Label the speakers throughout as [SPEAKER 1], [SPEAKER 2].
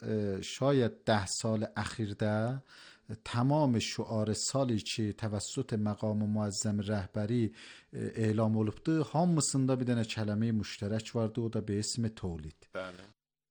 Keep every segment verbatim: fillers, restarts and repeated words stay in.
[SPEAKER 1] شاید ده سال اخیرdə tamam şüarı sali ki təvəssüt məqam müəzzəm rəhbəri elan olubdu, hamısında bir dənə kəlmə müştərək vardı, o da be ismi tolid.
[SPEAKER 2] Bəli.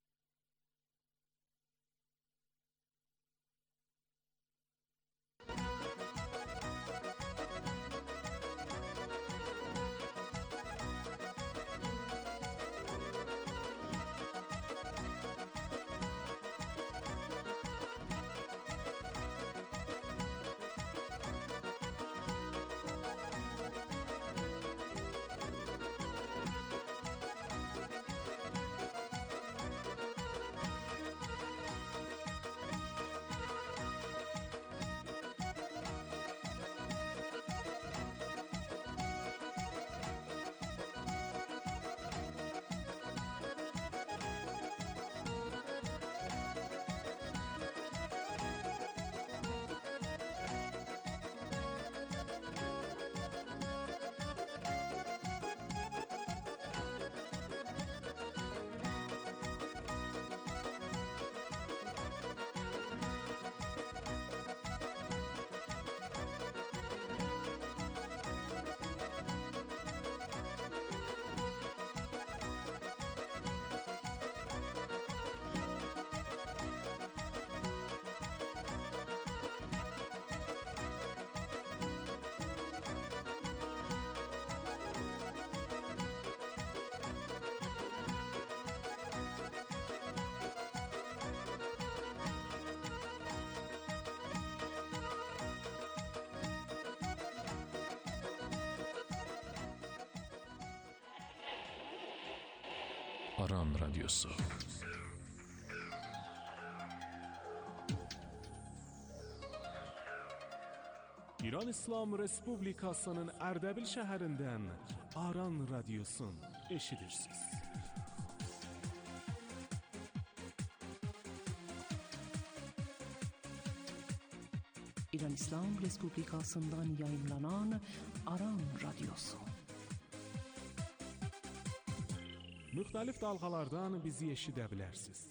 [SPEAKER 3] Aran Radyosu.
[SPEAKER 4] İran İslam Respublikasının Ərdəbil şəhərindən Aran Radyosun eşidirsiniz.
[SPEAKER 5] İran İslam Respublikasından yayınlanan Aran Radyosu.
[SPEAKER 4] Müxtəlif dalğalardan bizi eşidə bilərsiniz.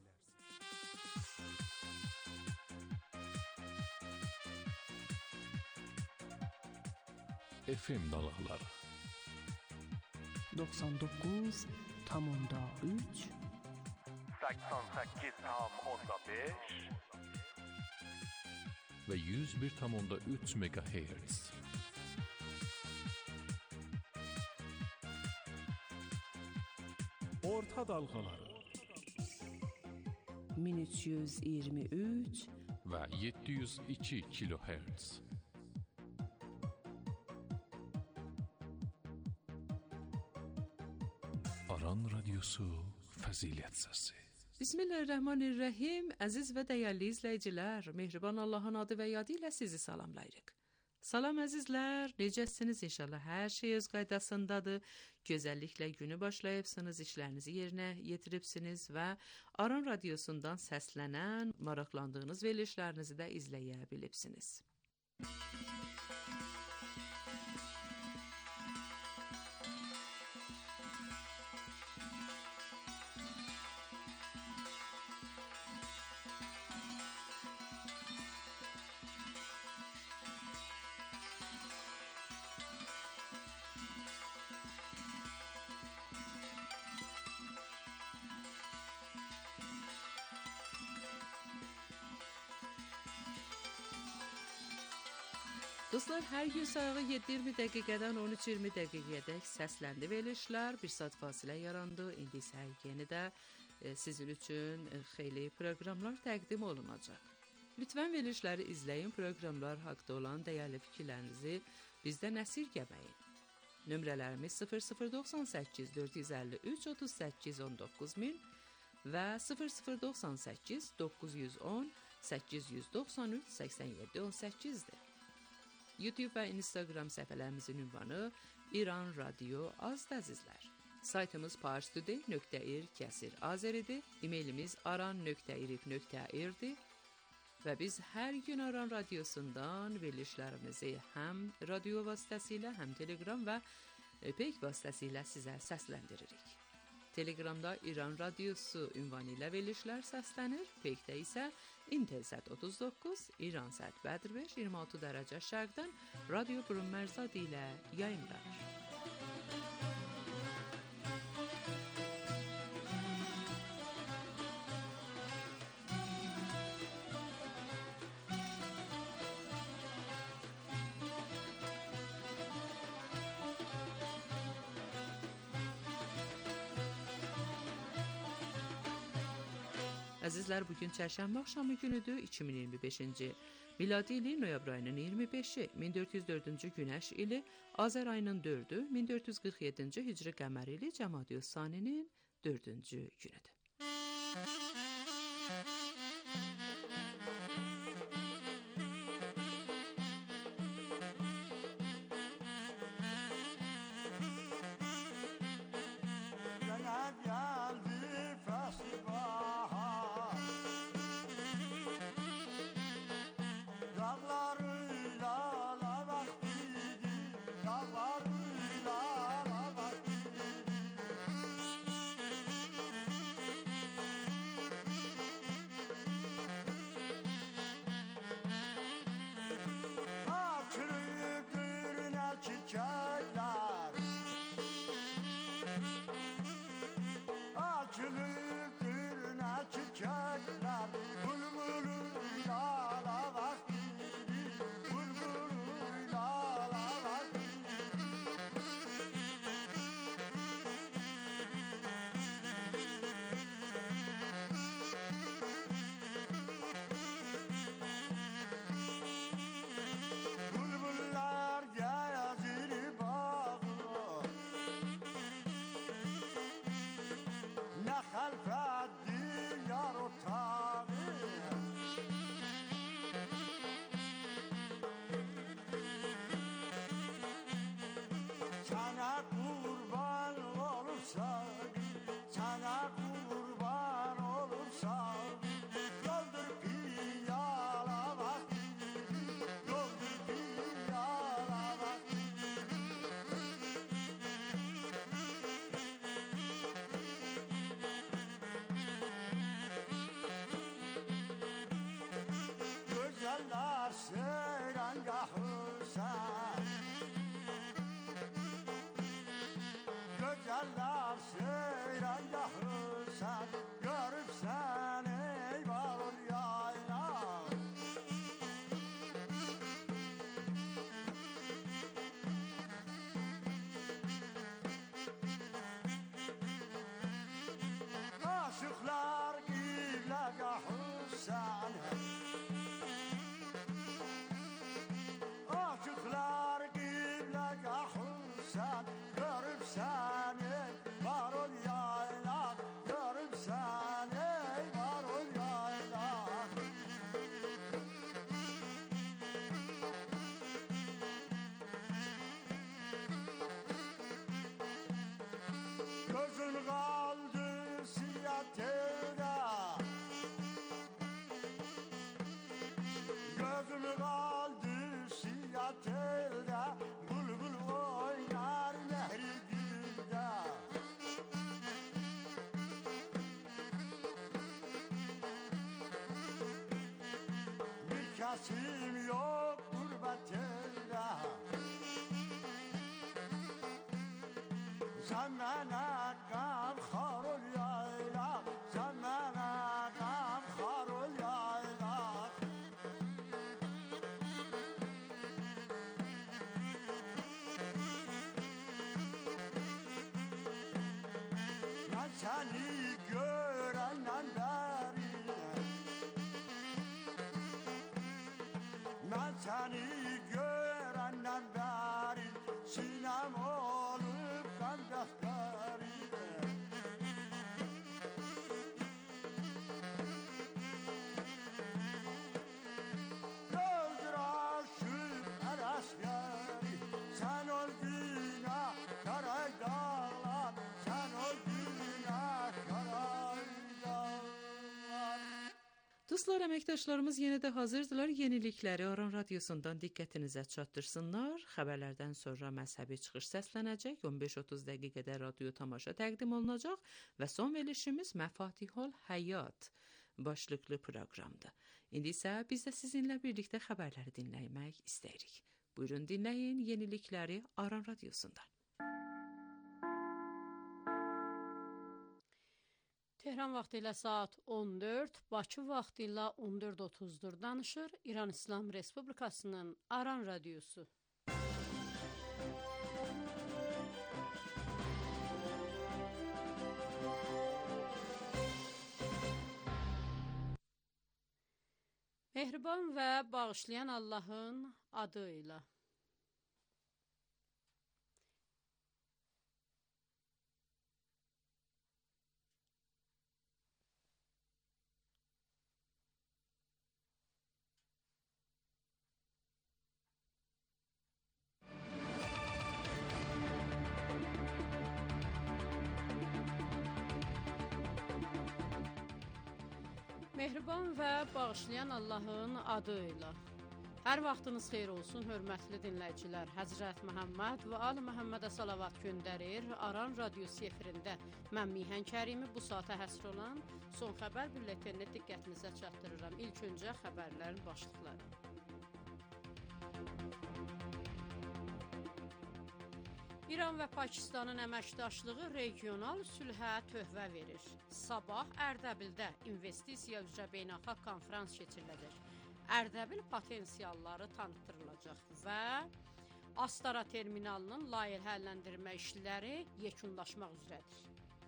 [SPEAKER 3] F M dalğaları
[SPEAKER 5] doksan doqquz nöqtə üç
[SPEAKER 6] səksən səkkiz nöqtə beş
[SPEAKER 3] ve yüz bir nöqtə üç megahertz.
[SPEAKER 4] Orta dalğaları
[SPEAKER 5] min üç yüz iyirmi üç
[SPEAKER 3] ve yedi yüz iki kilohertz. Aran Radyosu Fəzilət Səsi.
[SPEAKER 7] Bismillahirrahmanirrahim. Əziz və dəyərli izləyicilər, mehriban Allahın adı və yadı ilə sizi salamlayırıq. Salam əzizlər, necəsiniz? İnşallah hər şey öz qaydasındadır. Gözəlliklə günü başlayıbsınız, işlərinizi yerinə yetiribsiniz və Aran Radyosundan səslənən, maraqlandığınız verilişlərinizi də izləyə bilibsiniz. Dostlar, hər gün sağı yeddi iyirmi dəqiqədən on üç iyirmi dəqiqədək səsləndi verilişlər, bir saat fasilə yarandı. İndi isə yeni də e, sizin üçün xeyli proqramlar təqdim olunacaq. Lütfən verilişləri izləyin, proqramlar haqqında olan dəyərli fikirlərinizi bizdən əsirgəməyin. Nömrələrimiz sıfır sıfır doxsan səkkiz dörd yüz əlli üç otuz səkkiz on doqquz min və sıfır sıfır doxsan səkkiz doqquz yüz on səkkiz yüz doxsan üç səksən yeddi on səkkizdir. YouTube və Instagram səhifələrimizin ünvanı İran Radio Azd əzizlər. Saytımız parstoday nöqtə ir kəsir azəridir. E-mailimiz aran nöqtə irib nöqtə irdir. Və biz hər gün Aran Radyosundan verilişlərimizi həm radio vasitəsilə, həm Telegram və Peyk vasitəsilə sizə səsləndiririk. Telegramda İran Radyosu ünvanı ilə verilişlər səslənir. Peykdə isə Intel Sat otuz doqquz, İran Sat Badr beş iyirmi altı dərəcə şərqdən Radio Brunmərzad ilə yayımlanır. Əzizlər, bugün çərşənbə axşamı günüdür, iki min iyirmi beşinci miladi ili noyabr ayının iyirmi beşi, min dörd yüz dördüncü günəş ili, Azər ayının dördü, min dörd yüz qırx yeddinci hicri qəmər ili, Cəmadi Saninin dördüncü günüdür.
[SPEAKER 2] Kasim yok gurbet elde, sen bana gam harul yayla, sen bana gam harul yayla. Ben seni görenden beri, ben seni görenden beri sinem olup ben defterime. Gözdür aşık her askeri, sen ol günah karay dağlar, sen ol günah karay.
[SPEAKER 7] Dostlar, əməkdaşlarımız yenə də hazırdılar. Yenilikləri Aran Radiosundan diqqətinizə çatdırsınlar. Xəbərlərdən sonra məzhəbi çıxış səslənəcək. on beş otuz dəqiqədə radio tamaşa təqdim olunacaq və son verilişimiz Məfatihul Həyat başlıqlı proqramdır. İndi isə biz də sizinlə birlikdə xəbərləri dinləmək istəyirik. Buyurun dinləyin yenilikləri Aran Radiosundan.
[SPEAKER 8] Tehran vaxtı ilə saat on dörd, Bakı vaxtı ilə on dörd otuzdur danışır İran İslam Respublikasının Aran Radiosu. Mehriban və bağışlayan Allahın adı ilə. Mehriban və bağışlayan Allahın adı ilə. Hər vaxtınız xeyir olsun, hörmətli dinləyicilər. Həzrət Məhəmməd və Ali Məhəmmədə salavat göndərir. Aran Radiosu efirində mən Mihən Kərimi bu saata həsr olan son xəbər bülletenini diqqətinizə çatdırıram. İlk öncə xəbərlərin başlıqları. İran və Pakistanın əməkdaşlığı regional sülhə töhfə verir. Sabah Ərdəbildə investisiya üzrə beynəlxalq konfrans keçiriləcək. Ərdəbil potensialları tanıtdırılacaq və Astara terminalının layihələndirmə işləri yekunlaşmaq üzrədir.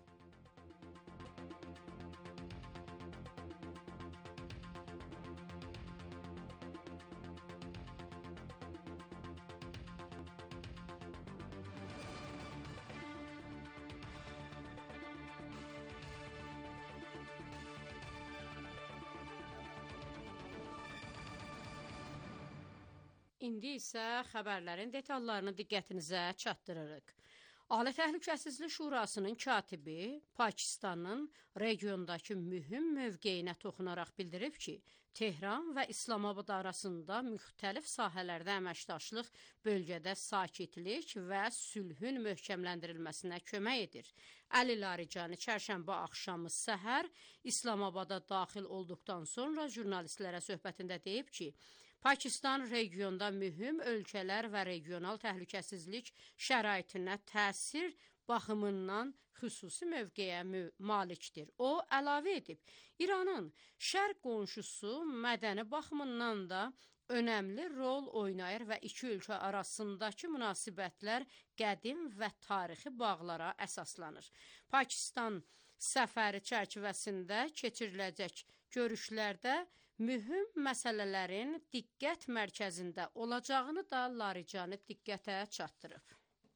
[SPEAKER 8] İndi isə xəbərlərin detallarını diqqətinizə çatdırırıq. Ali Təhlükəsizlik Şurasının katibi Pakistanın regiondakı mühüm mövqeyinə toxunaraq bildirib ki, Tehran və İslamabad arasında müxtəlif sahələrdə əməkdaşlıq bölgədə sakitlik və sülhün möhkəmləndirilməsinə kömək edir. Əli Laricani çərşənbə axşamı səhər İslamabada daxil olduqdan sonra jurnalistlərə söhbətində deyib ki, Pakistan regionda mühüm ölkələr və regional təhlükəsizlik şəraitinə təsir baxımından xüsusi mövqeyə malikdir. O əlavə edib, İranın şərq qonşusu mədəni baxımından da önəmli rol oynayır və iki ölkə arasındakı münasibətlər qədim və tarixi bağlara əsaslanır. Pakistan səfəri çərçivəsində keçiriləcək görüşlərdə mühüm məsələlərin diqqət mərkəzində olacağını da Laricani diqqətə çatdırıb.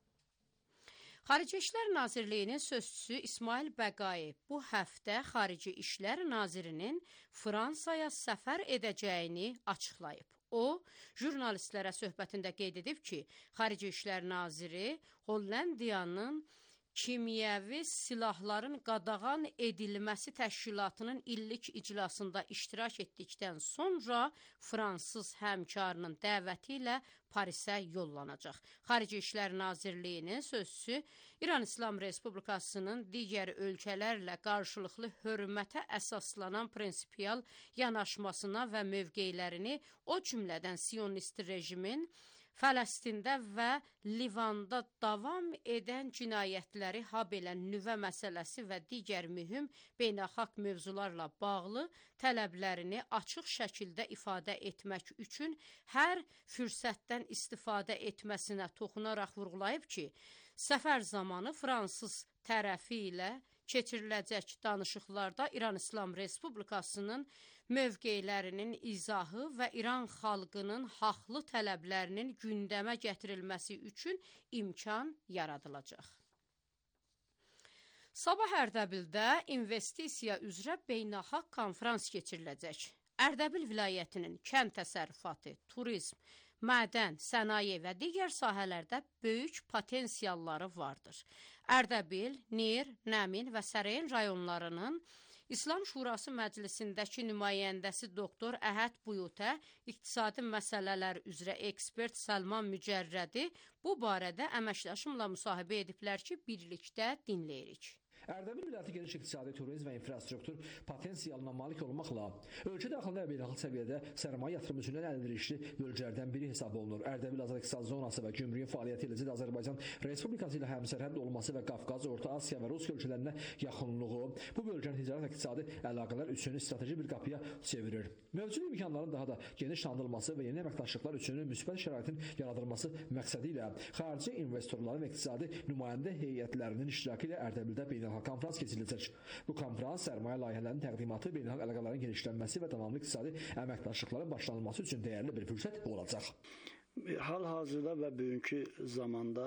[SPEAKER 8] Xarici İşlər Nazirliyinin sözçüsü İsmail Bəqai bu həftə Xarici İşlər Nazirinin Fransaya səfər edəcəyini açıqlayıb. O, jurnalistlərə söhbətində qeyd edib ki, Xarici İşlər Naziri Hollandiyanın Kimyəvi silahların qadağan edilməsi təşkilatının illik iclasında iştirak etdikdən sonra fransız həmkarının dəvəti ilə Parisə yollanacaq. Xarici İşlər Nazirliyinin sözçüsü İran İslam Respublikasının digər ölkələrlə qarşılıqlı hörmətə əsaslanan prinsipial yanaşmasına və mövqeylərini, o cümlədən Siyonist rejimin Fələstində və Livanda davam edən cinayətləri, habelə nüvə məsələsi və digər mühüm beynəlxalq mövzularla bağlı tələblərini açıq şəkildə ifadə etmək üçün hər fürsətdən istifadə etməsinə toxunaraq vurğulayıb ki, səfər zamanı fransız tərəfi ilə keçiriləcək danışıqlarda İran İslam Respublikasının mövqeylərinin izahı və İran xalqının haqlı tələblərinin gündəmə gətirilməsi üçün imkan yaradılacaq. Sabah Ərdəbildə investisiya üzrə beynəlxalq konfrans keçiriləcək. Ərdəbil vilayətinin kənd təsərrüfatı, turizm, mədən, sənaye və digər sahələrdə böyük potensialları vardır. Ərdəbil, Ner, Nəmin və Səreyn rayonlarının İslam Şurası Məclisindəki nümayəndəsi doktor Əhəd Buyutə, iqtisadi məsələlər üzrə ekspert Səlman Mücərrədi bu barədə əməkdaşımla müsahibə ediblər ki, birlikdə dinləyirik.
[SPEAKER 9] Ərdəbil vilayəti geniş iqtisadi, turizm və infrastruktur potensialına malik olmaqla ölkə daxilində və beynəlxalq səviyyədə sərmayə yatırım üçün ən əlverişli bölgələrdən biri hesab olunur. Ərdəbil Azad İqtisadi Zonası və Gümrüyün fəaliyyəti ilə Azərbaycan Respublikası ilə həmsərhəd olması və Qafqaz, Orta Asiya və Rusiya ölkələrinə yaxınlığı bu bölgənin ticarət və iqtisadi əlaqələr üçün strateji bir qapıya çevirir. Mövcud imkanların daha da geniş tanınılması və yeni əməkdaşlıqlar üçün müsbət şəraitin yaradılması məqsədi ilə xarici investorların və iqtisadi nümayəndə heyətlərinin iştirakı ilə Ərdəbildə beynəlxalq konfrans keçiriləcək. Bu konfrans sərmayə layihələrinin təqdimatı, beynəlxalq əlaqələrin genişlənməsi və davamlı iqtisadi əməkdaşlıqların başlanılması üçün dəyərli bir fürsət olacaq.
[SPEAKER 10] Hal-hazırda və bugünkü zamanda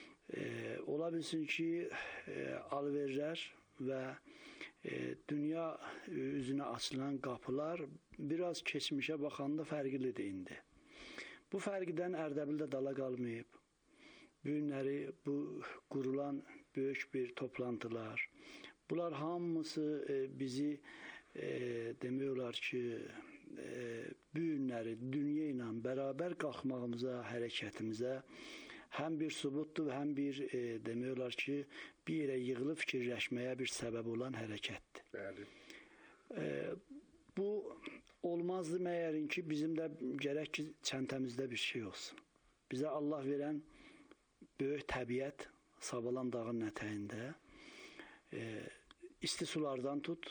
[SPEAKER 10] e, ola bilsin ki, e, alverlər və e, dünya üzünə açılan qapılar biraz keçmişə baxanda fərqlidir indi. Bu fərqdən Ərdəbildə dala qalmayıb. Bu günləri bu qurulan böyük bir toplantılar. Bunlar hamısı e, bizi e, demək olar ki, e, bu günləri dünya ilə bərabər qalxmağımıza, hərəkətimizə həm bir subutdur, həm bir e, demək olar ki, bir yerə yığılıb fikirləşməyə bir səbəb olan hərəkətdir. Bəli. E, bu olmazdı məyərin ki, bizim də gərək ki, çəntəmizdə bir şey olsun. Bizə Allah verən böyük təbiət, Savalan dağın ətəyində e, isti sulardan tut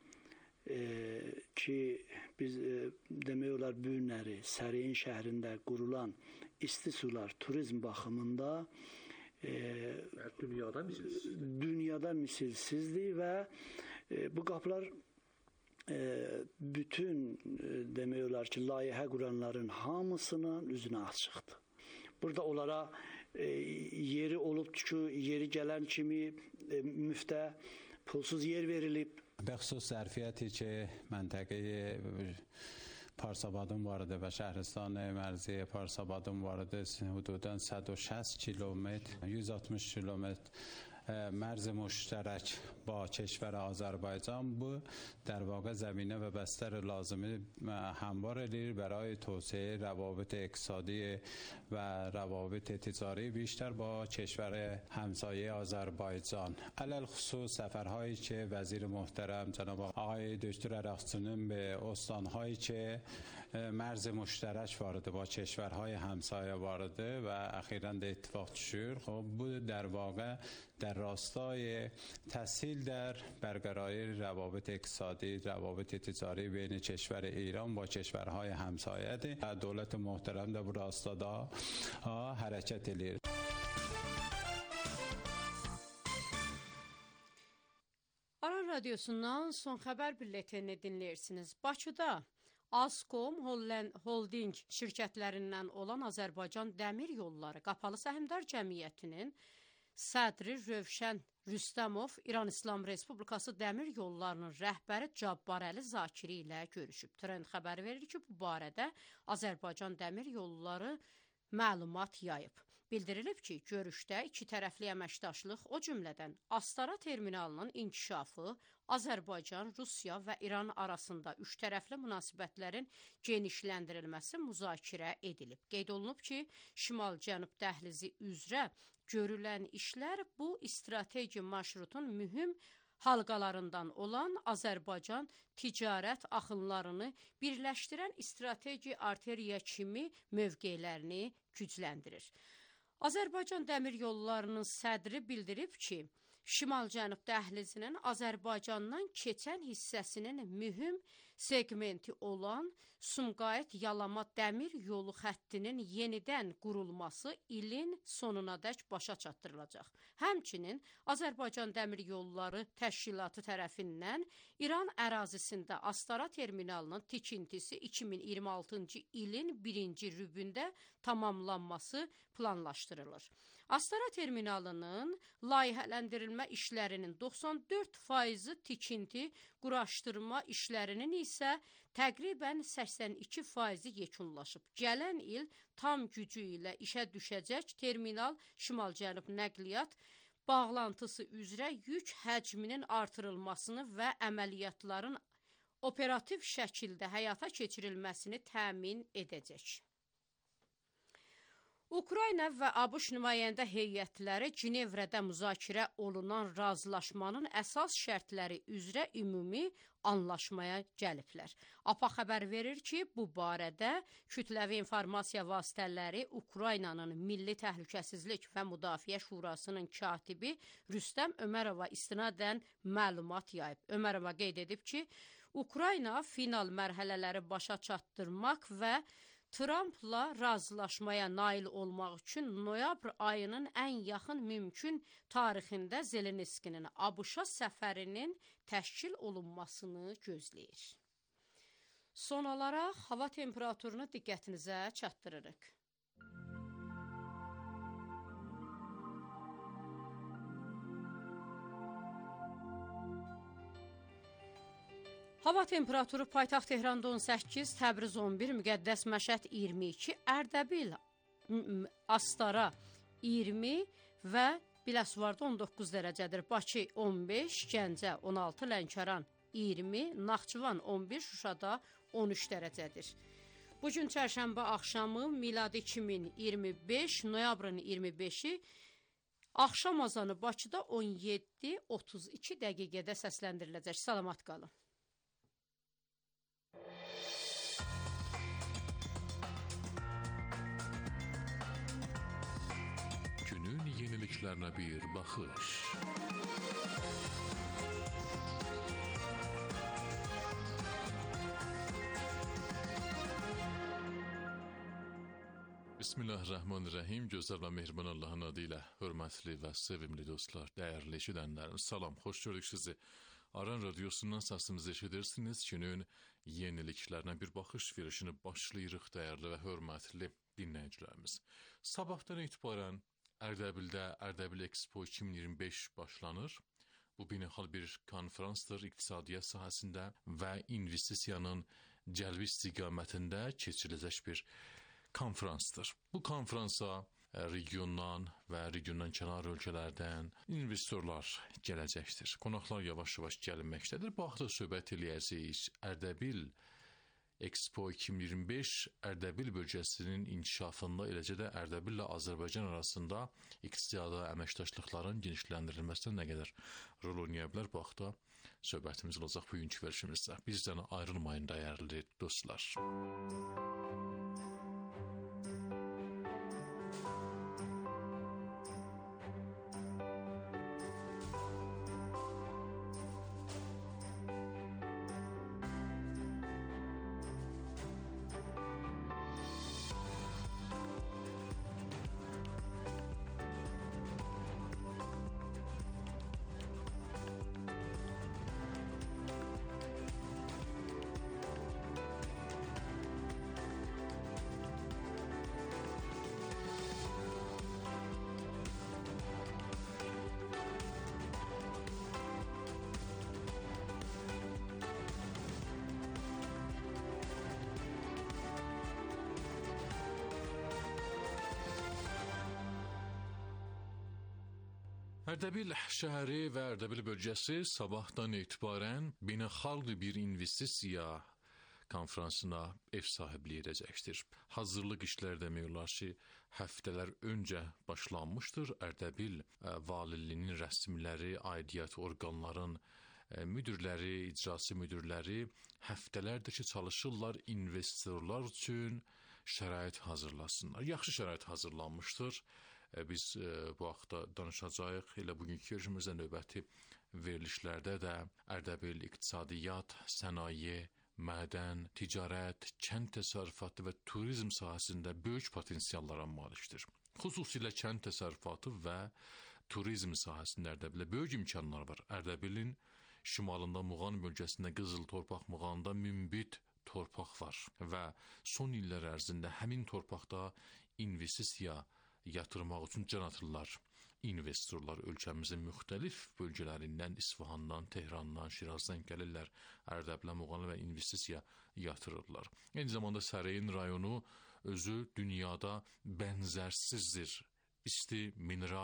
[SPEAKER 10] e, ki biz e, demək olar bu günləri Səriyin şəhrində qurulan isti sular turizm baxımında e, dünyada misilsiz. Dünyada misilsizdir və e, bu qapılar e, bütün e, demək olar ki layihə quranların hamısının üzünə açıqdır. Burada onlara E, yeri olubdur ki, yeri gələn kimi e, müftə pulsuz yer verilib.
[SPEAKER 11] بخصوص ظرفیتی که منطقه پارسابادون وارده و شهرستان مرزی پارسابادون وارده حدوداً صد و شصت کیلومتر صد و altmış کیلومتر مرز مشترک با کشور آذربایجان بود، در واقع زمینه و بستر لازمه همواره برای توسعه روابط اقتصادی و روابط تجاری بیشتر با کشور همسایه آذربایجان. علل خصوص سفرهایی که وزیر محترم جناب آقای دکتر عراقچی‌نیم به استانهایی که مرز مشترک وارده با کشورهای همسایه وارده و اخیراً در اتفاق شد، خب بود در واقع در راستای تسهیل در برقراری روابط اقتصادی، روابط تجاری بین کشور ایران با کشورهای همسایه ده. دولت محترم در bu rastada hareket edilir.
[SPEAKER 8] Aran Radyosu'ndan son xəbər bülletini dinləyirsiniz. Bakıda Askom Holding şirkətlərindən olan Azərbaycan Dəmir Yolları Qapalı Səhmdar Cəmiyyətinin sədri Rövşən Rüstəmov İran İslam Respublikası Dəmir Yollarının rəhbəri Cabbar Əli Zakiri ilə görüşüb. Trend xəbəri verir ki, bu barədə Azərbaycan Dəmir Yolları məlumat yayıb. Bildirilib ki, görüşdə iki tərəfli əməkdaşlıq, o cümlədən Astara terminalının inkişafı, Azərbaycan, Rusiya və İran arasında üç tərəfli münasibətlərin genişləndirilməsi müzakirə edilib. Qeyd olunub ki, Şimal-Cənub dəhlizi üzrə görülən işlər bu strateji marşrutun mühüm halqalarından olan Azərbaycan ticarət axınlarını birləşdirən strateji arteriya kimi mövqelərini gücləndirir. Azərbaycan Dəmir Yollarının sədri bildirib ki, Şimal-Cənub dəhlizinin Azərbaycandan keçən hissəsinin mühüm segmenti olan Sumqayıt-Yalama dəmir yolu xəttinin yenidən qurulması ilin sonunadək başa çatdırılacaq. Həmçinin Azərbaycan Dəmir Yolları Təşkilatı tərəfindən İran ərazisində Astara terminalının tikintisi iki min iyirmi altıncı ilin birinci rübündə tamamlanması planlaşdırılır. Astara terminalının layihələndirilmə işlərinin doxsan dörd faizi tikinti, quraşdırma işlərinin isə təqribən səksən iki faizi yekunlaşıb. Gələn il tam gücü ilə işə düşəcək terminal Şimal-Cənub nəqliyyat bağlantısı üzrə yük həcminin artırılmasını və əməliyyatların operativ şəkildə həyata keçirilməsini təmin edəcək. Ukrayna və ABŞ nümayəndə heyətləri Cinevrədə müzakirə olunan razılaşmanın əsas şərtləri üzrə ümumi anlaşmaya gəliblər. A P A xəbər verir ki, bu barədə kütləvi informasiya vasitələri Ukraynanın Milli Təhlükəsizlik və Müdafiə Şurasının katibi Rüstəm Ömərova istinadən məlumat yayıb. Ömərova qeyd edib ki, Ukrayna final mərhələləri başa çatdırmaq və Trumpla razılaşmaya nail olmaq üçün noyabr ayının ən yaxın mümkün tarixində Zelenskinin ABŞ-a səfərinin təşkil olunmasını gözləyir. Son olaraq hava temperaturunu diqqətinizə çatdırırıq. Hava temperaturu paytaxt Tehranda on səkkiz, Təbriz on bir, Müqəddəs Məşəd iyirmi iki, Ərdəbil, Astara iyirmi və Biləsuvarda on doqquz dərəcədir. Bakı on beş, Gəncə on altı, Lənkəran iyirmi, Naxçıvan on bir, Şuşada on üç dərəcədir. Bugün çərşənbə axşamı miladi iki min iyirmi beş, noyabrın iyirmi beşi, axşam azanı Bakıda on yeddi otuz iki dəqiqədə səsləndiriləcək. Salamat qalın.
[SPEAKER 3] Günün yeniliklerine bir bakış. Bismillahirrahmanirrahim. Gözəl və mehriban Allahın adıyla hörmətli və sevimli dostlar, dəyərli eşidənlərim, salam, xoş gördük sizi. Aran Radyosu'ndan səsimizi eşidirsiniz. Günün yeniliklerine bir bakış verişini başlayırıq, dəyərli və hörmətli dinləyicilərimiz. Sabahdan etibarən Ərdəbildə Ərdəbil Expo iki min iyirmi beş başlanır. Bu beynəlxalq bir konferansdır iqtisadiyyat sahəsində və investisiyanın cəlbi istiqamətində keçiriləcək bir konferansdır. Bu konferansa regiondan və regiondan kənar ölkələrdən investorlar gələcəkdir. Qonaqlar yavaş-yavaş gəlinməkdədir. Bu haqda söhbət eləyəcəyik. Ərdəbil Expo iki min iyirmi beş Ərdəbil bölgəsinin inkişafında, eləcə də Ərdəbil ilə Azərbaycan arasında iqtisadi əməkdaşlıqların genişləndirilməsində nə qədər rol oynaya bilər? Bu haqda söhbətimiz olacaq bugünkü verilişimizdə. Bizdən ayrılmayın dəyərli dostlar. Ərdəbil şəhəri və Ərdəbil bölgəsi sabahdan etibarən beynəlxalq bir investisiya konferansına ev sahibliyi edəcəkdir. Hazırlıq işləri demək olar ki, həftələr öncə başlanmışdır. Ərdəbil valiliyinin rəsmiləri, aidiyyat orqanların müdürləri, icrası müdürləri həftələrdir ki, çalışırlar investorlar üçün şərait hazırlasınlar. Yaxşı şərait hazırlanmışdır. Biz bu haqda danışacağıq. Elə bugünkü görüşümüzdə növbəti verilişlərdə də Ərdəbil iqtisadiyyat, sənaye, mədən, ticarət, kənd təsərrüfatı və turizm sahəsində böyük potensiallara malikdir. Xüsusilə kənd təsərrüfatı və turizm sahəsində Ərdəbilə böyük imkanlar var. Ərdəbilin şimalında Muğan bölgəsində qızıl torpaq, Muğanda münbit torpaq var və son illər ərzində həmin torpaqda investisiya yatırmaq üçün can atırlar. İnvestorlar ölkəmizin müxtəlif bölgələrindən, İsfahandan, Tehrandan, Şirazdan gəlirlər, Ərdəbilə, Muğana və investisiya yatırırlar. Eyni zamanda Səreyin rayonu özü dünyada bənzərsizdir. İsti, mineral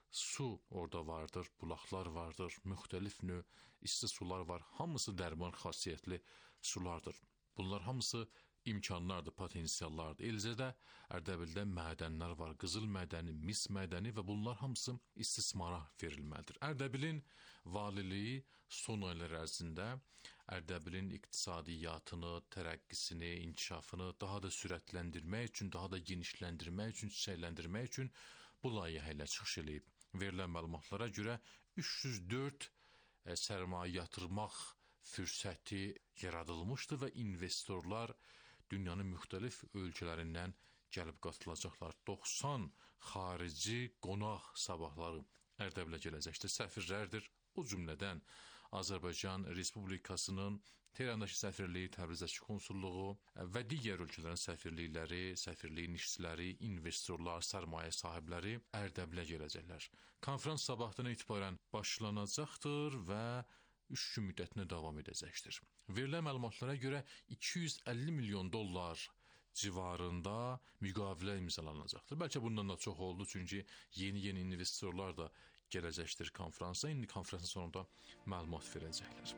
[SPEAKER 3] su orada vardır, bulaqlar vardır, müxtəlif növ isti sular var. Hamısı dərman xasiyyətli sulardır. Bunlar hamısı imkanlardır, potensiallardır. Eləcə də Ərdəbildə mədənlər var. Qızıl mədəni, mis mədəni və bunlar hamısı istismara verilməlidir. Ərdəbilin valiliyi son aylar ərzində Ərdəbilin iqtisadiyyatını, tərəqqisini, inkişafını daha da sürətləndirmək üçün, daha da genişləndirmək üçün, çiçəkləndirmək üçün bu layihə ilə çıxış edib. Verilən məlumatlara görə üç yüz dörd e, sərmayə yatırmaq fürsəti yaradılmışdı və investorlar dünyanın müxtəlif ölkələrindən gəlib qatılacaqlar. doxsan xarici qonaq sabahları Ərdəbilə gələcəkdir. Səfirlərdir. O cümlədən Azərbaycan Respublikasının Tehrandakı səfirliyi, Təbrizdəki konsulluğu və digər ölkələrin səfirlikləri, səfirliyin işçiləri, investorlar, sərmayə sahibləri Ərdəbilə gələcəklər. Konfrans sabahdan etibarən başlanacaqdır və üç gün müddətinə davam edəcəkdir. Verilən məlumatlara görə iki yüz əlli milyon dollar civarında müqavilə imzalanacaqdır. Bəlkə bundan da çox oldu, çünki yeni-yeni investorlar da gələcəkdir konfransa. İndi konfransın sonunda məlumat verəcəklər.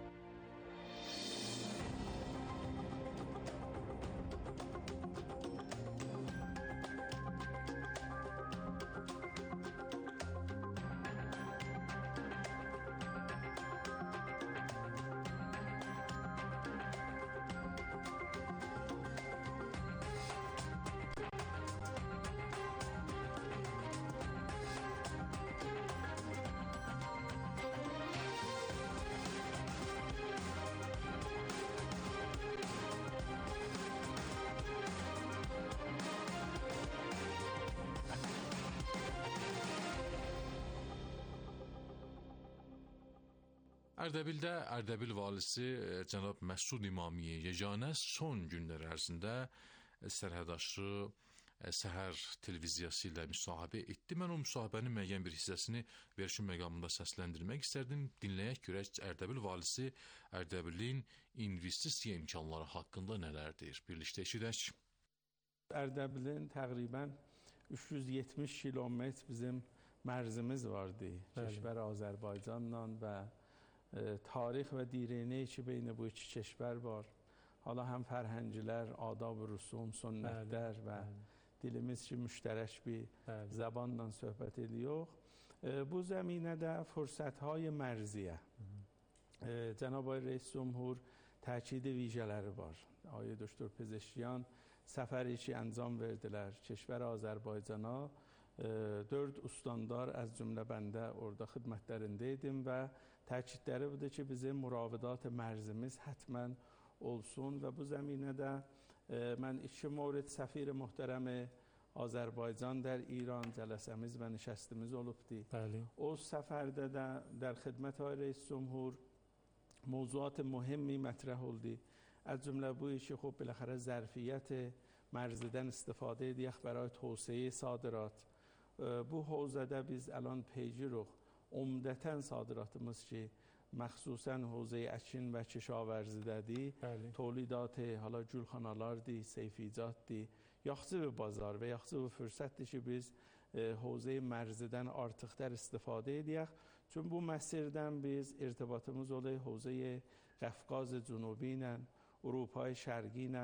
[SPEAKER 3] Ərdəbildə Ərdəbil valisi cənab Məsud İmamiyə yeganə son günlər ərzində sərhədaşlı Səhər televiziyası ilə müsahibə etdi. Mən o müsahibənin müəyyən bir hissəsini verişin məqamında səsləndirmək istərdim. Dinləyək görək Ərdəbil valisi Ərdəbilin investisiya imkanları haqqında nələr deyir. Birlikdə eşidək.
[SPEAKER 12] Ərdəbilin təqribən üç yüz yetmiş kilometr bizim mərzimiz vardı. Keşvər Azərbaycanla və tarix və dirənəyi ki, beyni bu iki keşvər var. Hala həm fərhəngilər, adab, rüsum, sünnətlər və dilimiz ki, müştərək bir zəbanla söhbət ediyor. Bu zəminədə fürsətهای mərziyə. Cənab Ağay Rəis Cümhur təkidi vicələri var. Ağay Doktor Pezeşkiyan səfəri ki, əncam verdilər keşvər Azərbaycana. Dörd ustandar az cümlə bəndə orada xidmətlərində idim və təkidləri budur ki, bizim müravidat mərzimiz hətmən olsun və bu zəminədə e, mən iki mövrid səfir möhtərəmi Azərbaycan در ایران جلسəmiz və nişəstimiz olubdu. Bəli. O səfərdə də در xidmət Ağay Rəis Cümhur موضوعات مهمی مطرح oldu. از جمله بویی که خب بالاخره ظرفیت مرزیدن استفاده ediyək برای توسعه صادرات. Bu حوزədə biz الان پیگیرıq. عمدتاً صادراتımız ki مخصوصاً حوزه əkin və kişavrزیدədir. تولیدات حالا جولخاناlardır, seyfiyyatdır. Yaxşı bir bazar və yaxşı bir fürsətdir ki biz حوزه مرزیدن artıqlar istifadə ediyək. Çünki bu məsirdən biz irtibatımız olayı حوزه قفقاز جنوبی ilə, اروپای شرقی ilə,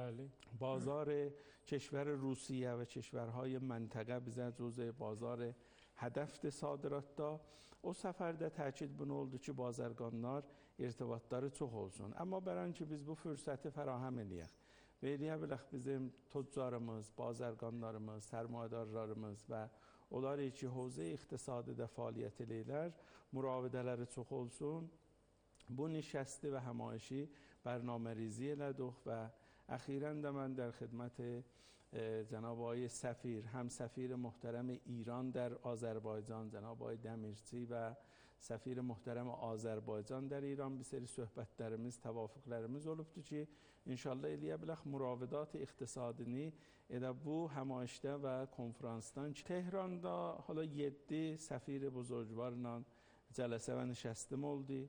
[SPEAKER 12] بازار کشور روسیه و کشورهای منطقه bizə جزء بازار هدف صادراتda. O səfərdə təkid bunu oldu ki, bazarganlar irtibatları çox olsun. Amma bərən ki, biz bu fürsəti fərahəm eləyək. Və eləyə bilək bizim tüccarımız, bazarganlarımız, sərmayədarlarımız və onlar ki, hövzə iqtisadidə fəaliyyət eləyirlər, müravidələri çox olsun. Bu nişəsti və həmayişi برنامه‌ریزی elədik və əxirən də mən در خدمت جناب آقای سفیر هم سفیر محترم ایران در آذربایجان جناب آقای دمیرچی و سفیر محترم آذربایجان در ایران bir seri söhbətlərimiz, təvafuqlərimiz olubdur ki, inşallah eləyə bilək müravidat iqtisadini elə bu həmayişdə və konferansdan ki, Tehranda hala yeddi səfir buzurgvarla cələsə və nişəstim oldu.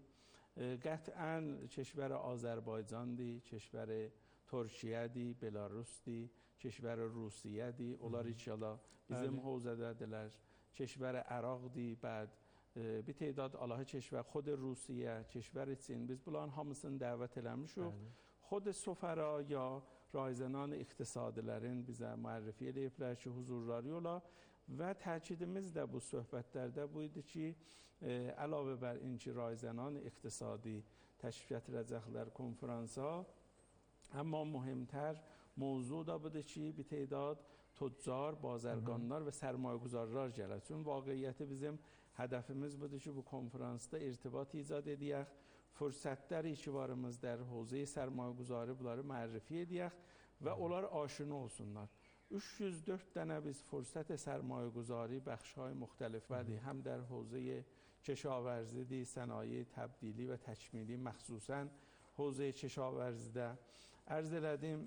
[SPEAKER 12] قطعاً کشور آذربایجان دی، کشور ترکیه دی، بلاروس دی، کشور روسیه دی. اولار ایشالا bizim حوزədədirlər. کشور عراق دی، بعد bir تعداد الله کشور خود روسیه، کشور چین، biz bunların hamısını dəvət eləmişik. خود سفرا یا رایزنان اقتصادیlərin bizə müərrifi eləyiblər ki, huzurları ola və təkidimiz də bu söhbətlərdə bu idi ki, əlavə bər inki rayzənan iqtisadi təşrif gətirəcəklər konferansa, amma mühümtər mövzu da budur ki, bir تعداد tüccar, bazarganlar və sərmayəguzarlar gəlir. Çünki vaqiyyəti bizim hədəfimiz budur ki, bu konferansda irtibat icad edək, fürsətləri ki varımız در حوزه sərmayəguzarı bunları müərrifi edək və onlar aşina olsunlar. üç yüz dörd dənə biz fürsət sərmayəguzari bəxş‌های müxtəlif vədi həm در حوزه کشاورزی، صنایع تبدیلی و تکمیلی، مخصوصاً حوزه کشاورزیdə عرض elədim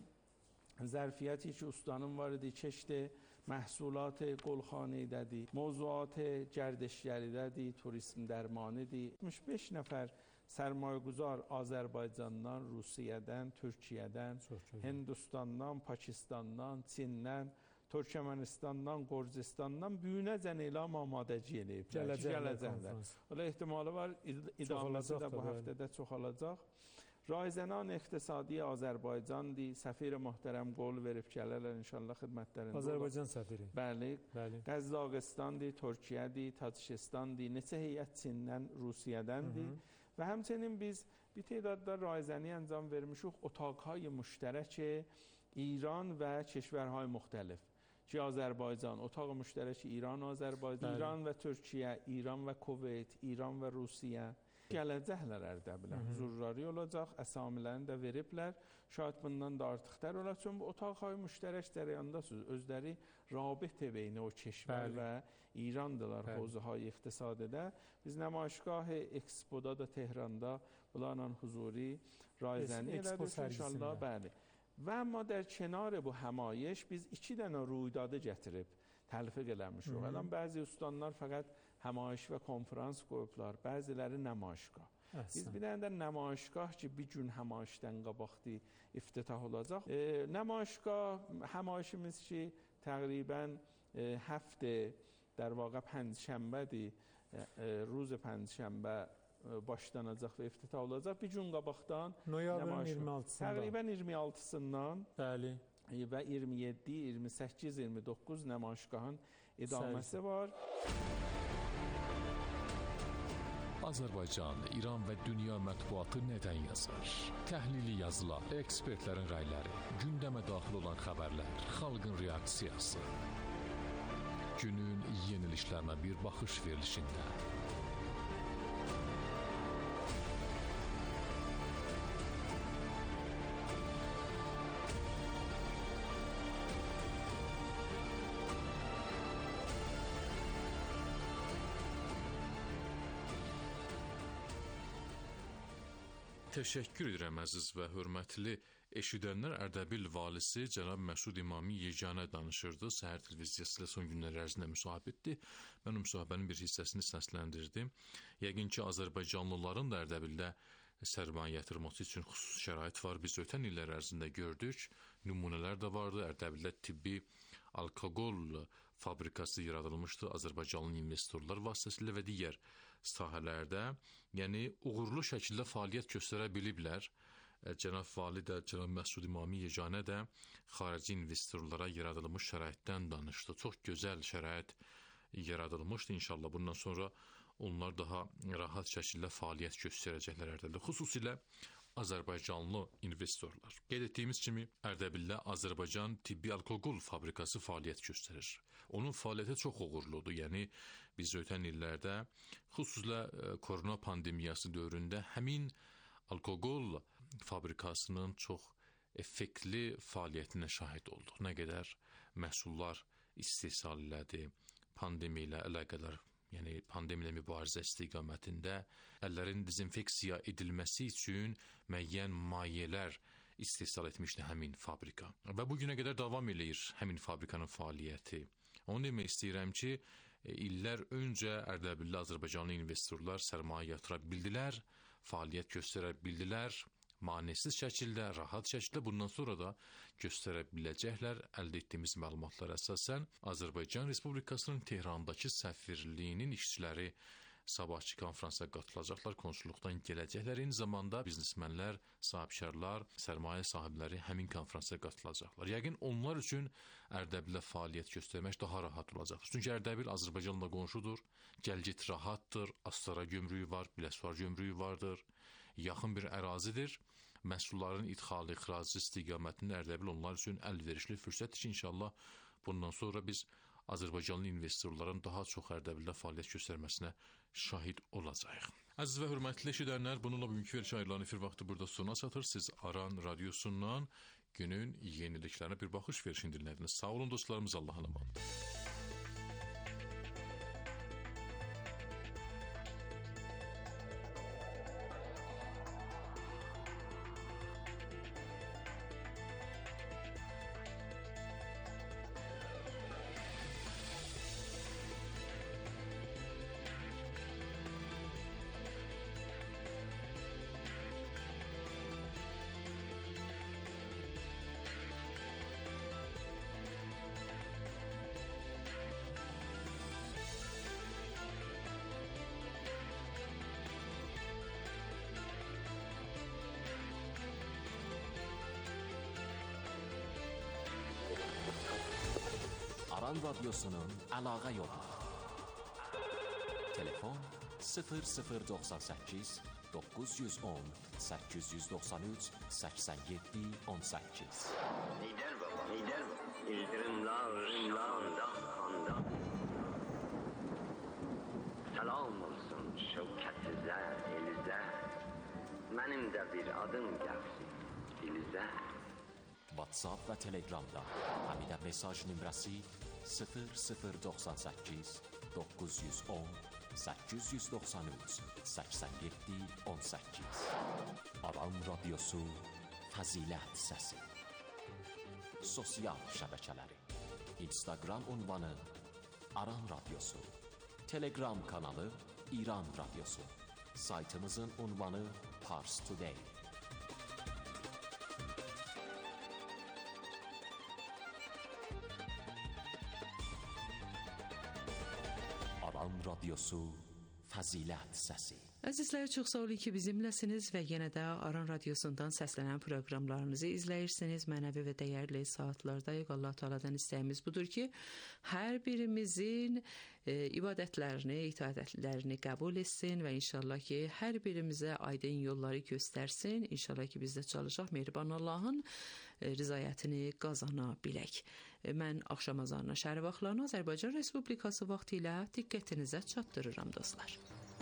[SPEAKER 12] ظرفیتی که ustanın var idi کشت محصولات گلخانه‌ایدədir, موضوعات گردشگریدədir, turizm dərmanıdır. altmış beş nəfər sərmayəguzar Azərbaycandan, Rusiyədən, Türkiyədən, Hindistandan, Pakistandan, Çindən, Türkmenistandan, Gürcüstandan büyünəcən elam amadəci eləyiblər. Gələcəklər. Ola ehtimalı var, idaməsi də bu həftədə çoxalacaq. Rayzənan iqtisadi Azərbaycan di, səfir möhtərəm qol verib gələrlər inşallah xidmətlərində.
[SPEAKER 13] Azərbaycan səfiri.
[SPEAKER 12] Bəli. Qəzaqistan di, Türkiyə di, Tacikistan di, neçə heyət Çindən, Rusiyədən di. Və həmçinin biz bir تعدادda rayzəni əncam vermişik otaqهای مشترک ایران və کشورهای مختلف. ki Azərbaycan, otaq müştərək İran, Azərbaycan, İran və Türkiyə, İran və Kuveyt, İran və Rusiya gələcəklər Ərdəbilə. Huzurları olacaq, əsamilərini də veriblər. Şayət bundan da artıqlar olacaq. Çünki bu otaqهای müştərək cərəyandasınız. Özləri rabit beyni o keşvər və İrandılar hozıhay iqtisadidə. Biz nəmayişgah Expoda da Tehranda bunlarla huzuri rayzəni elədik inşallah. Bəli. Və amma در کنار bu həmayiş biz iki dənə ruidadı gətirib təlfiq eləmişik. Elən bəzi ustanlar fəqət həmayiş və konferans qoyublar, bəziləri nəmayişgah. Biz bir dənə də nəmayişgah ki, bir gün həmayişdən qabaqdı iftitah olacaq. E, nəmayişgah həmayişimiz ki, təqribən e, həftə در واقع پنجشنبه‌dir. E, روز پنجشنبه başlanacaq və iftitah olacaq. Bir gün qabaqdan
[SPEAKER 13] noyabrın iyirmi altısında.
[SPEAKER 12] Təqribən iyirmi altısından
[SPEAKER 13] Bəli.
[SPEAKER 12] və iyirmi yeddi, iyirmi səkkiz, iyirmi doqquz nəmayişgahın idaməsi var.
[SPEAKER 3] Azərbaycan, İran və dünya mətbuatı nədən yazır? Təhlili yazılar, ekspertlərin rəyləri, gündəmə daxil olan xəbərlər, xalqın reaksiyası. Günün yenilişlərinə bir baxış verilişində. Təşəkkür edirəm əziz və hörmətli eşidənlər. Ərdəbil valisi cənab Məsud İmami yeganə danışırdı. Səhər televiziyası ilə son günlər ərzində müsahibə etdi. Mən o müsahibənin bir hissəsini səsləndirdim. Yəqin ki, Azərbaycanlıların da Ərdəbildə sərmayə yatırması üçün xüsusi şərait var. Biz ötən illər ərzində gördük. Nümunələr də vardı. Ərdəbildə tibbi alkoqol fabrikası yaradılmışdı Azərbaycanlı investorlar vasitəsilə və digər sahələrdə, yəni uğurlu şəkildə fəaliyyət göstərə biliblər. Cənab Vali də, cənab Məsud İmami yeganə də xarici investorlara yaradılmış şəraitdən danışdı. Çox gözəl şərait yaradılmışdı. İnşallah bundan sonra onlar daha rahat şəkildə fəaliyyət göstərəcəklər Ərdəbildə. Xüsusilə Azərbaycanlı investorlar. Qeyd etdiyimiz kimi Ərdəbildə Azərbaycan tibbi alkoqol fabrikası fəaliyyət göstərir. Onun fəaliyyəti çox uğurludur. Yəni biz ötən illərdə xüsusilə korona pandemiyası dövründə həmin alkoqol fabrikasının çox effektli fəaliyyətinə şahid olduq. Nə qədər məhsullar istehsal elədi, pandemiya ilə əlaqədar, yəni pandemiya mübarizə istiqamətində əllərin dezinfeksiya edilməsi üçün müəyyən mayelər istehsal etmişdi həmin fabrika. Və bu günə qədər davam eləyir həmin fabrikanın fəaliyyəti. Onu demək istəyirəm ki, illər öncə Ərdəbilli Azərbaycanlı investorlar sərmayə yatıra bildilər, fəaliyyət göstərə bildilər, manesiz şəkildə, rahat şəkildə bundan sonra da göstərə biləcəklər. Əldə etdiyimiz məlumatlara əsasən Azərbaycan Respublikasının Tehrandakı səfirliyinin işçiləri sabahçı konfransa qatılacaqlar, konsulluqdan gələcəklər. Eyni zamanda biznesmenlər, sahibkarlar, sərmayə sahibləri həmin konfransa qatılacaqlar. Yəqin onlar üçün Ərdəbildə fəaliyyət göstərmək daha rahat olacaqdır. Çünki Ərdəbil Azərbaycanla qonşudur, gəlgit rahatdır, Astara gömrüyü var, Biləsuvar gömrüyü vardır, yaxın bir ərazidir. Məhsulların idxalı, ixracı istiqamətində Ərdəbil onlar üçün əlverişli fürsətdir ki, inşallah bundan sonra biz Azərbaycanlı investorların daha çox Ərdəbildə fəaliyyət göstərməsinə şahid olacağıq. Əziz və hörmətli eşidənlər, bununla bugünkü verişə ayrılan efir vaxtı burada sona çatır. Siz Aran Radiosundan günün yeniliklərinə bir baxış verişini dinlədiniz. Sağ olun dostlarımız, Allah'a emanet.
[SPEAKER 14] Aran Radyosu'nun əlaqə yolu. Telefon sıfır sıfır doxsan səkkiz doqquz yüz on səkkiz yüz doxsan üç səksən yeddi on səkkiz.
[SPEAKER 15] Lider baba, lider baba. İldirimler, rimler, kanda. Salam olsun şevkətizə, elizə. Mənim də bir adım gəlsin, dilizə.
[SPEAKER 14] WhatsApp və Telegramda həmidə mesaj nömrəsi sıfır sıfır doxsan səkkiz doqquz yüz on səkkiz yüz doxsan üç səksən yeddi on səkkiz. Aran Radyosu Fəzilət Səsi. Sosial şəbəkələri: Instagram ünvanı Aran Radyosu, Telegram kanalı İran Radyosu, saytımızın ünvanı Pars Today. Aran Radyosu Fəzilət Səsi.
[SPEAKER 7] Əzizlər, çox sağ olun ki, bizimləsiniz və yenə də Aran Radiosundan səslənən proqramlarımızı izləyirsiniz. Mənəvi və dəyərli saatlardayıq. Allah Teala'dan istəyimiz budur ki, hər birimizin e, ibadətlərini, itaətlərini qəbul etsin və inşallah ki, hər birimizə aydın yolları göstərsin. İnşallah ki, biz də çalışaq mehriban Allahın e, rızayətini qazana bilək. E, mən axşam azanına şəhər vaxtlarını Azərbaycan Respublikası vaxtı ilə diqqətinizə çatdırıram dostlar.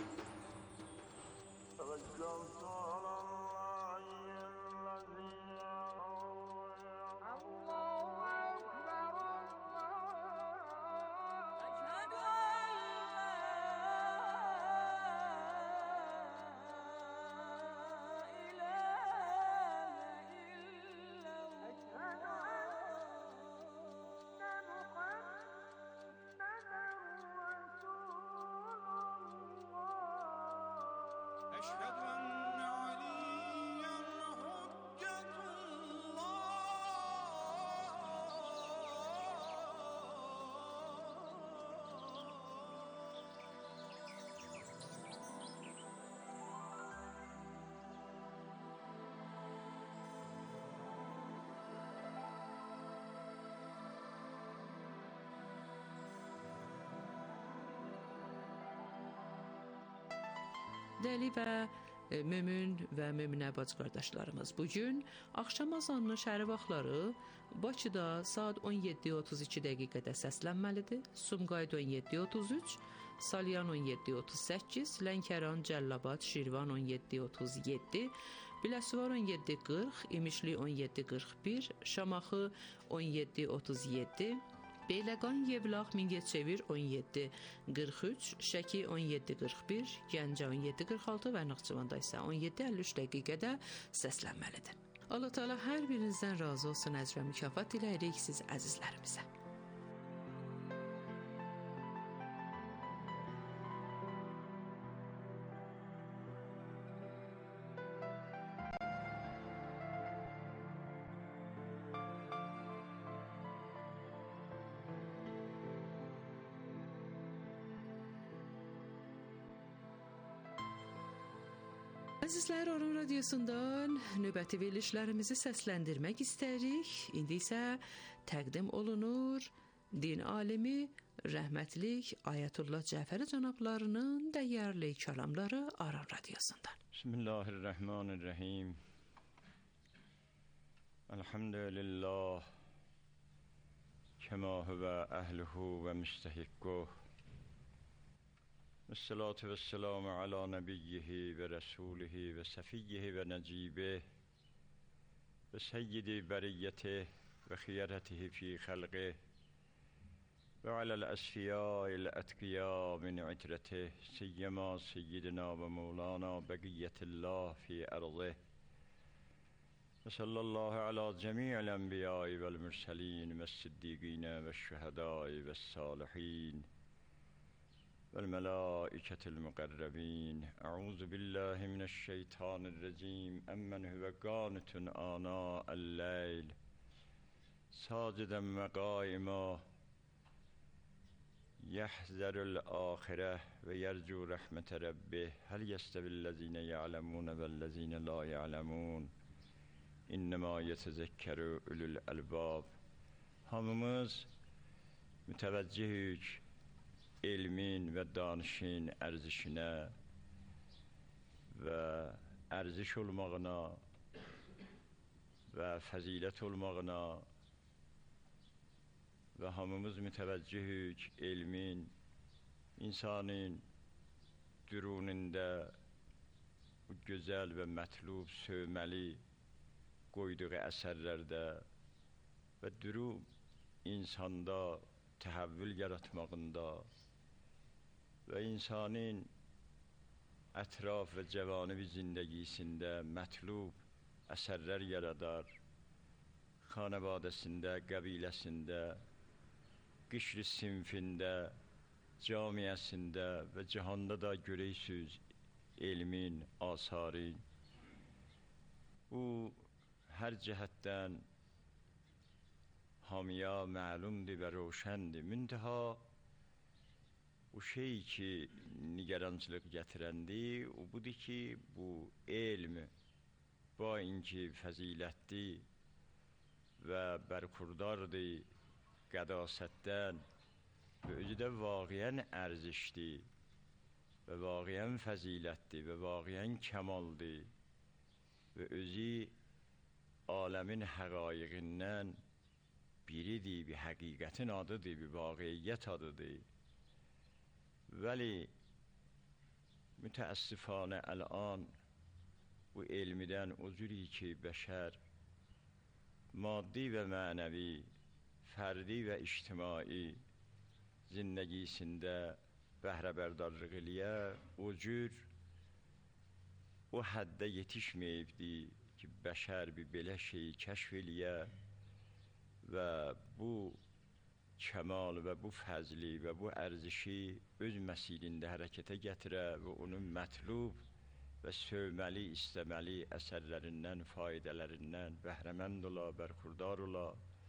[SPEAKER 7] Dəyərli və mömin və möminə bacı qardaşlarımız, bugün axşam azanının şəhəri vaxtları Bakıda saat on yeddi otuz iki dəqiqədə səslənməlidir. Sumqayıt on yeddi otuz üç, Salyan on yeddi otuz səkkiz, Lənkəran, Cəllabad, Şirvan on yeddi otuz yeddi, Biləsuvar on yeddi qırx, İmişli on yeddi qırx bir, Şamaxı on yeddi otuz yeddi, Beyləqan, Yevlax, Mingəçevir on yeddi qırx üç, Şəki on yeddi qırx bir, Gəncə on yeddi qırx altı və Naxçıvanda isə on yeddi əlli üç dəqiqədə səslənməlidir. Allah Teala hər birinizdən razı olsun, əcr və mükafat diləyirik siz əzizlərimizə. Əzizlər, Aran Radiosundan növbəti verilişlərimizi səsləndirmək istəyirik. İndi isə təqdim olunur din alimi rəhmətlik Ayətullah Cəfəri cənablarının dəyərli kəlamları Aran Radiosundan.
[SPEAKER 16] Bismillahirrahmanirrahim. Elhamdülillah. Kema huve ehluhu ve müstehikkuh. Vessalatu vesselamu ala nebiyyihi ve resulihi ve sefiyyihi ve necibih ve seyyidi beriyyetih ve khiyaretihi fi khalqih ve alel esfiyâil etkiyâ min itretih siyyema seyyidina ve mevlana begiyetillah fi erzih ve sallallahu ala cemi'il enbiyâi vel mürselîn ve siddiqîne ve şühedâi ve sâlihîn والملائكة المقربين أعوذ بالله من الشيطان الرجيم أمن هو قانت آناء الليل ساجدا وقائما يحذر الآخرة ويرجو رحمة ربه هل يستوي الذين يعلمون والذين لا يعلمون إنما يتذكر أولو الألباب. Hamımız müteveccihük elmin ve danışın ərzişinə və ərziş olmağına və fəzilət olmağına və hamımız mütəvəccihük elmin insanın dürunində bu gözəl və mətlub sövməli qoyduğu əsərlərdə və dürun insanda təhəvvül yaratmağında və insanın ətraf və cəvanibi zindəgisində mətlub əsərlər yaradar, xanəvadəsində, qəbiləsində, qişri sinfində, camiəsində və cihanda da görəysüz elmin, asarın. Bu, hər cəhətdən hamıya məlumdur və roşəndir. Müntəha, o şey ki, nigarançılıq gətirəndi, o budur ki, bu elm, bu inki fəzilətdir və bərkurdardır qədasətdən və özü də vaqiən ərzişdir və vaqiən fəzilətdir və vaqiən kəmaldır və özü aləmin həqaiqindən biridir, bir həqiqətin adıdır, bir vaqiyyət adıdır. Vəli mütəəssifanə əl-an bu elmidən o cüri ki, bəşər maddi və mənəvi, fərdi və ictimai zindəgisində bəhrəbərdarlıq eləyə, o cür o həddə yetişməyibdir ki, bəşər bir belə şeyi kəşf eləyə və bu kəmal və bu fəzli və bu ərzişi öz məsilində hərəkətə gətirə və onun mətlub və sövməli, istəməli əsərlərindən, faidələrindən bəhrəmənd ola, bərxurdar ola.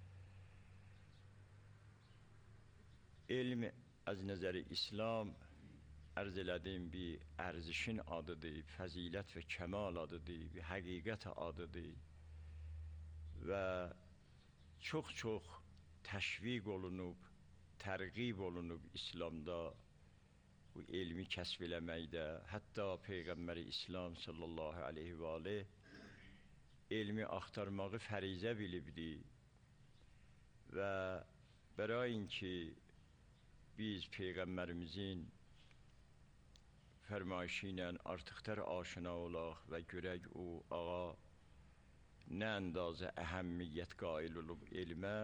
[SPEAKER 16] Elm az nəzəri İslam ərz elədim bir ərzişin adıdır, fəzilət və kəmal adıdır, bir həqiqət adıdır və çox-çox təşviq olunub, tərğib olunub İslamda bu elmi kəsb eləməkdə. Hətta Peyğəmbəri İslam sallallahu aleyhi və aleyh elmi axtarmağı fərizə bilibdi və bərayin ki, biz Peyğəmbərimizin fərmayışı ilə artıqdır aşina olaq və görək o ağa nə əndazə əhəmmiyyət qail olub elmə.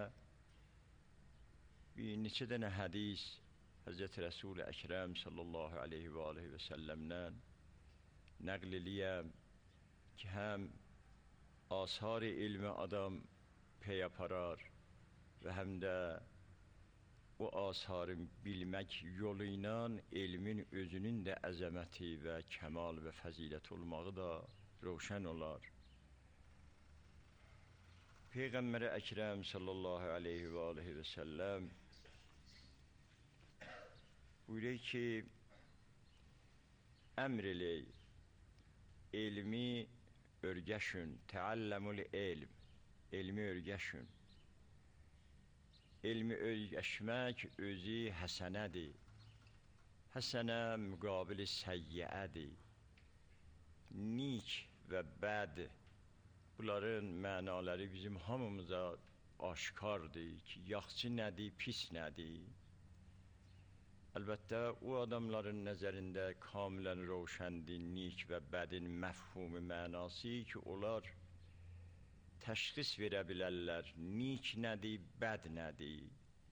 [SPEAKER 16] Bir neçə dənə hədis Həzrəti Rəsul-i Əkrəm sallallahu aleyhi və aleyhi və səlləmdən nəql eləyəm ki, həm asar-ı ilmi adam pey aparar və həm də o asarın bilmək yolu ilə elmin özünün də əzəməti və kəmal və fəzilət olmağı da roşən olar. Peyğəmbər-i Əkrəm sallallahu aleyhi və aleyhi və səlləm buyuruyor ki, əmr eləyək elmi örgəşün, təalləmul elm, elmi örgəşün. Elmi örgəşmək özü həsənədir. Həsənə müqabili səyyəədir. Nik və bəd, bunların mənaları bizim hamımıza aşkardır ki, yaxşı nədir, pis nədir? Əlbəttə, o adamların nəzərində kamilən roşəndir, nik və bədin məfhumu mənası ki, onlar təşxis verə bilərlər, nik nədir, bəd nədir?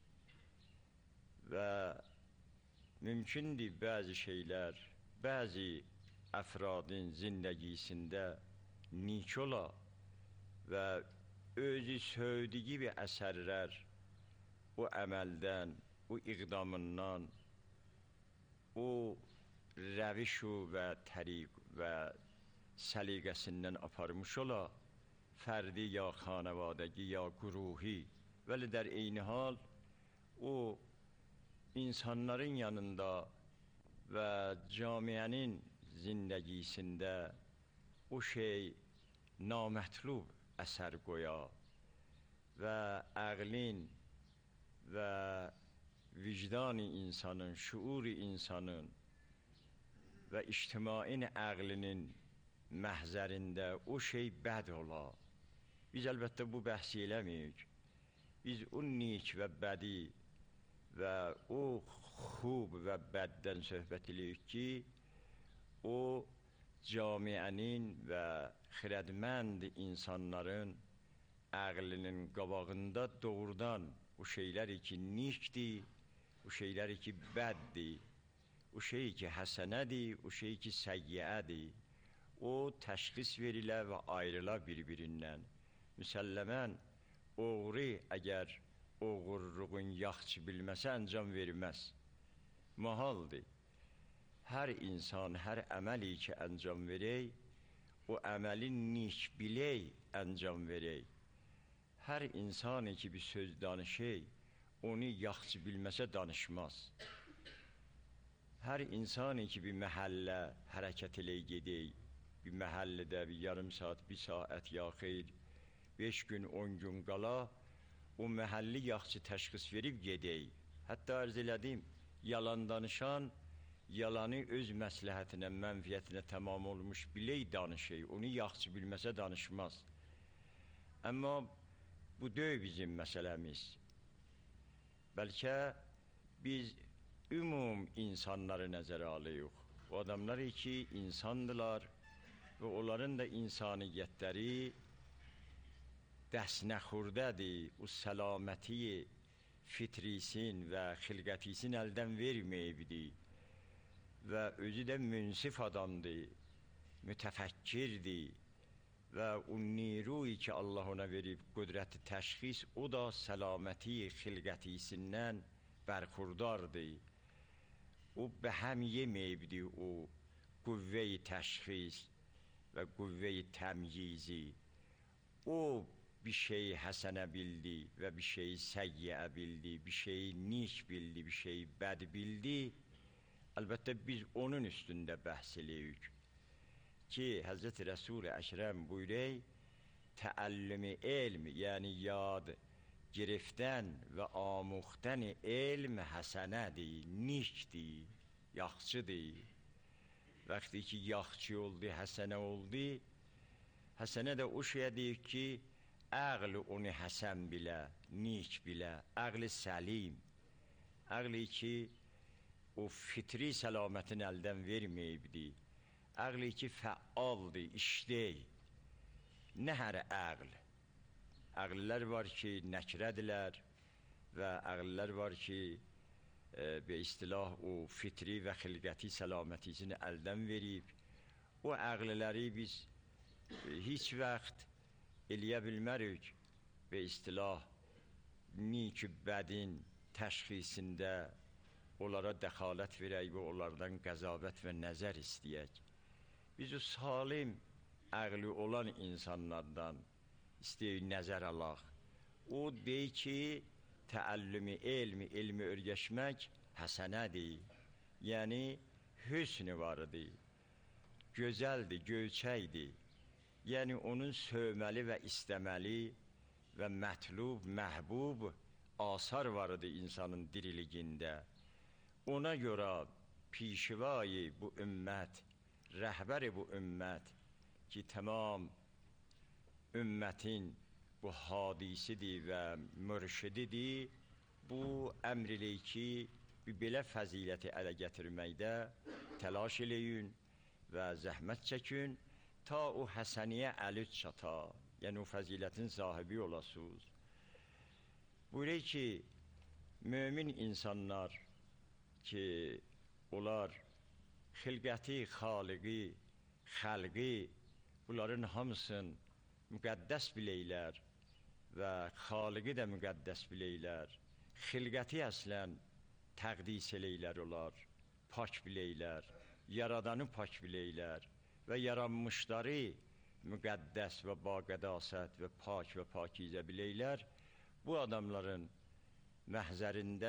[SPEAKER 16] Və mümkündür bəzi şeylər, bəzi əfradın zindəgisində nik ola və özü söydüyü bir əsərlər o əməldən, o iqdamından, o rəvişu və təriq və səliqəsindən aparmış ola, fərdi ya xanavadəgi ya quruhi, vəli dər eyni hal o insanların yanında və camiənin zindəgisində o şey namətlub əsər qoya və əqlin və vicdan-ı insanın, şuur-i insanın və ictimain əqlinin məhzərində o şey bəd ola. Biz əlbəttə bu bəhsi eləməyik. Biz o nik və bədi və o xub və bəddən söhbət eləyik ki, o camiənin və xirədmənd insanların əqlinin qabağında doğrudan o şeyləri ki nikdir, o şeyləri ki bəddir, o şey ki həsənədir, o şey ki səyyəədir, o təşxis verilə və ayrıla bir-birindən. Müsəlləmən, oğru əgər oğurluğun yaxçı bilməsə əncam verməz. Mahaldır. Hər insan, hər əməli ki əncam verək, o əməli nik bilək, əncam verək. Hər insanı ki bir söz danışək, onu yaxçı bilməsə danışmaz. Hər insanı ki bir məhəllə hərəkət elək gedək, bir məhəllədə bir yarım saat, bir saat ya xeyr, beş gün, on gün qala, o məhəlli yaxçı təşxis verib gedək. Hətta arz elədim, yalan danışan, yalanı öz məsləhətinə, mənfiyyətinə tamam olmuş bilək danışək, onu yaxçı bilməsə danışmaz. Amma bu deyil bizim məsələmiz. Bəlkə biz ümum insanları nəzərə alıyıq. O adamlar ki insandılar və onların da insaniyyətləri dəsnəxurdədir, o səlaməti fitrisin və xilqətisin əldən verməyibdir və özü də münsif adamdır, mütəfəkkirdir və o niruyi ki Allah ona verib qüdrəti təşxis, o da səlaməti xilqətisindən bərxurdardır. O bəhəm yeməyibdir o qüvvəyi təşxis və qüvvəyi təmyizi. O bir şeyi həsənə bildi və bir şeyi səyyəə bildi, bir şeyi nik bildi, bir şeyi bəd bildi. Əlbəttə biz onun üstündə bəhs eləyik ki, Həzrəti Rəsul-i Əkrəm buyurək, təəllüm-i elm, yəni yad girifdən və amuxdən elm həsənədir, nikdir, yaxçıdır. Vaxtı ki yaxçı oldu, həsənə oldu, həsənə də o şeyədir ki, əql onu həsən bilə, nik bilə, əql səlim, əqli ki o fitri səlamətin əldən verməyibdir, əqli ki fəaldır, işdək, nə hər əql. Əqllər var ki nəkrədilər və əqllər var ki e, be istilah o fitri və xilqəti səlamətisini əldən verib. O əqlləri biz e, heç vaxt eləyə bilmərik be istilah nik bədin təşxisində onlara dəxalət verək və onlardan qəzavət və nəzər istəyək. Biz o salim əqli olan insanlardan istəyək nəzər alaq. O deyir ki, təəllüm-i elmi, elmi örgəşmək həsənədir, yəni hüsnü vardır. gözəldir, göyçəkdir. Yəni onun sövməli və istəməli və mətlub, məhbub asar var idi insanın diriligində. Ona görə pişvayı bu ümmət, rəhbəri bu ümmət ki, tamam ümmətin bu hadisidir və mürşididir, bu əmr eləyir ki, bir belə fəziləti ələ gətirməkdə təlaş eləyin və zəhmət çəkin, ta o həsəniyə əlüt çata, yəni o fəzilətin sahibi olasınız. Buyurur ki, mömin insanlar ki, onlar xilqəti, xaliqi, xəlqi, bunların hamısını müqəddəs biləylər və xaliqi də müqəddəs biləylər. Xilqəti əslən təqdis eləylər olar, pak biləylər, yaradanı pak biləylər və yaranmışları müqəddəs və baqədasət və pak və pakizə biləylər. Bu adamların məhzərində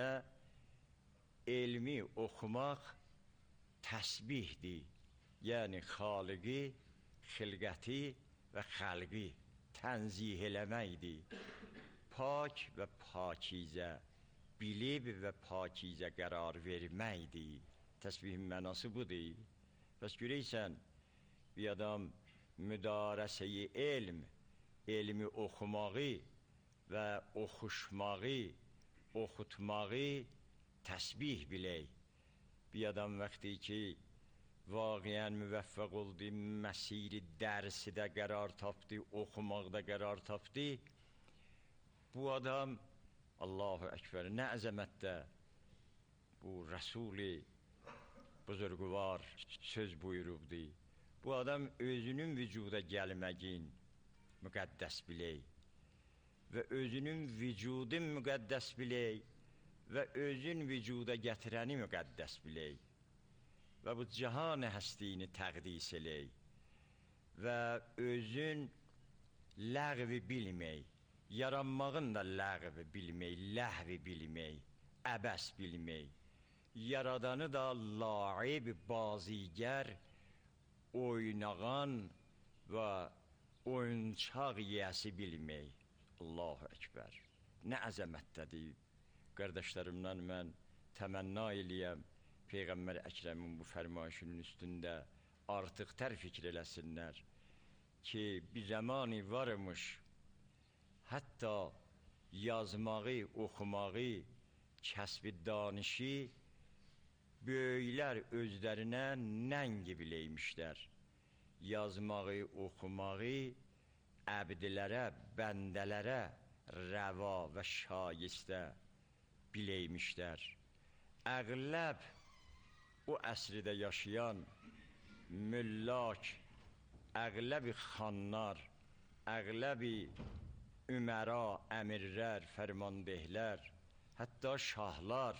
[SPEAKER 16] elmi oxumaq təsbihdir, yəni xaliqi, xilqəti və xəlqi tənzih eləməkdir. Pak və pakizə bilib və pakizə qərar verməkdir. Təsbihin mənası budur. Bəs görəysən, bir adam müdarəsə-i elm, elmi oxumağı və oxuşmağı, oxutmağı təsbih bilək. Bir adam vaxtı ki, vaqiyən müvəffəq oldu, məsiri dərsi də qərar tapdı, oxumaqda qərar tapdı. Bu adam, Allahu Ekber, nə əzəmətdə bu Rəsul-i buzurguvar söz buyurubdu. Bu adam özünün vücuda gəlməgin müqəddəs bilək və özünün vücudun müqəddəs bilək və özün vücuda gətirəni müqəddəs bilək və bu cahan həstiyini təqdis elək və özün ləğvi bilmək, yaranmağın da ləğvi bilmək, ləhvi bilmək, əbəs bilmək, yaradanı da laib, bazigər, oynağan və oyuncaq yiyəsi bilmək. Allahu Ekber. Nə əzəmətdədir. Qardaşlarımdan mən təmənna eləyəm, Peyğəmbər Əkrəmin bu fərmayışının üstündə artıq tər fikir eləsinlər ki, bir zamanı varmış, hətta yazmağı, oxumağı, kəsb-i danışi böyüklər özlərinə nəngi biləymişlər. Yazmağı, oxumağı əbdilərə, bəndələrə rəva və şayistə biləymişlər. Əqləb o əsrdə yaşayan müllak, əqləbi xanlar, əqləbi üməra, əmirlər, fərmandehlər, hətta şahlar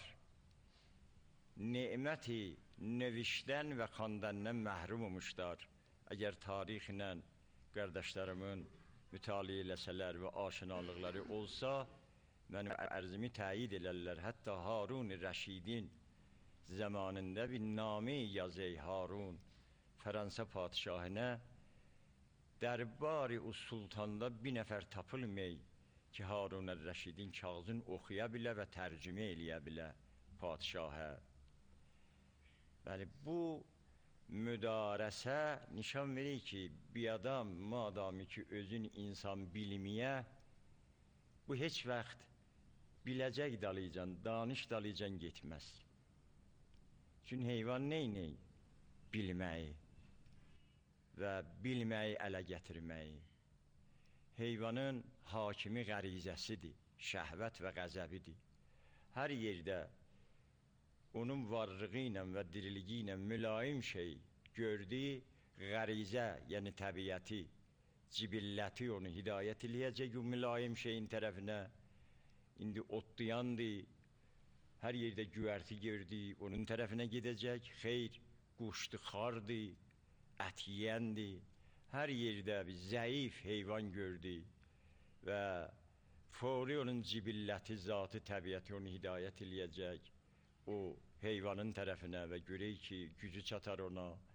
[SPEAKER 16] neməti nevişdən və xandandan məhrum olmuşlar. Əgər tarixlə qardaşlarımın mütaliə eləsələr və aşinalıqları olsa, mənim ərzimi təyid elərlər. Hətta Harun Rəşidin zamanında bir namə yazı Harun Fransa padişahına dərbari o sultanda bir nəfər tapılmay ki, Harun Rəşidin kağızını oxuya bilə və tərcümə eləyə bilə padişahə. Bəli, bu müdarəsə nişan verir ki, bir adam madami ki, özün insan bilməyə, bu heç vaxt biləcək dalıcan, danış dalıcan getməz. Çünki heyvan neynək? Bilməyi və bilməyi ələ gətirməyi. Heyvanın hakimi qərizəsidir, şəhvət və qəzəbidir. Hər yerdə onun varlığı ilə və diriliyi ilə mülayim şey gördü, qərizə, yəni təbiəti, cibilləti onu hidayət eləyəcək o mülayim şeyin tərəfinə. İndi otlayandır, hər yerdə güvərti gördü, onun tərəfinə gedəcək. Xeyr, quşdu, xardır, ət yiyəndir. Hər yerdə bir zəif heyvan gördü və fori onun cibilləti, zatı, təbiəti onu hidayət eləyəcək o heyvanın tərəfinə və görək ki, gücü çatar ona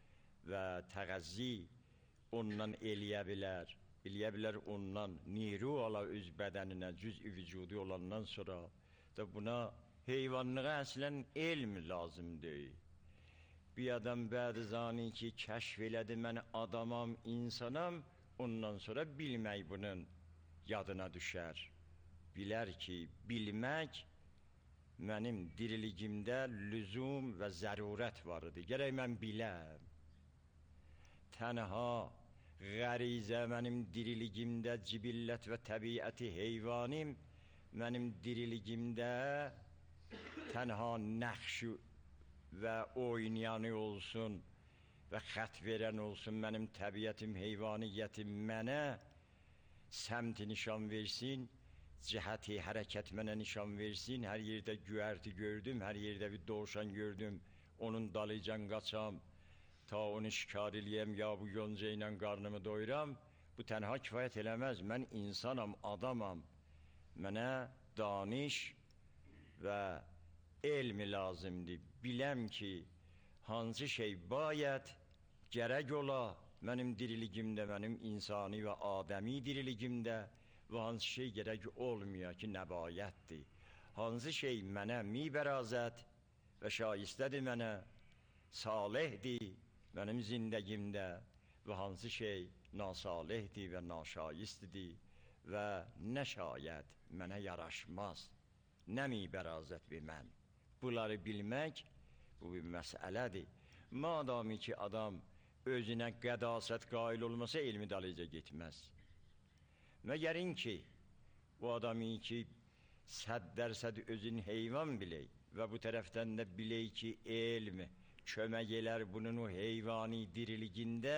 [SPEAKER 16] və təğəzzi ondan eləyə bilər. Eləyə bilər ondan niru ala öz bədəninə, cüz-i vücudi olandan sonra da buna heyvanlığa əslən elm lazım deyil. Bir adam bədi zani ki, kəşf elədi, mən adamam, insanam, ondan sonra bilmək bunun yadına düşər. Bilər ki, bilmək mənim diriligimdə lüzum və zərurət var idi. Gərək mən biləm. Tənha qərizə mənim diriligimdə cibillət və təbiəti heyvanim, mənim diriligimdə tənha nəxşü və oynayanı olsun və xət verən olsun, mənim təbiətim, heyvaniyyətim mənə səmti nişan versin, cəhəti hərəkət mənə nişan versin, hər yerdə güərti gördüm, hər yerdə bir doğuşan gördüm, onun dalıcan qaçam, ta onu şikar eləyəm, ya bu yonca ilə qarnımı doyuram, bu tənha kifayət eləməz, mən insanam, adamam, mənə daniş və elmi lazımdır, biləm ki, hansı şey bayət, gərək ola, mənim diriligimdə, mənim insani və adəmi diriligimdə və hansı şey gərək olmuyor ki, nəbayətdir. Hansı şey mənə mibərazət və şayistədir mənə, salihdir mənim zindəgimdə və hansı şey nasalihdir və naşayistdir və nə şayət mənə yaraşmaz, nə mibərazət bir mən. Bunları bilmək, bu bir məsələdir. Madami ki, adam özünə qədasət qail olmasa, elmi dalıca getməz. Məgərin ki, bu adamı ki, səd dərsəd özün heyvan bilək və bu tərəfdən də bilək ki, elm kömək elər bunun o heyvani diriligində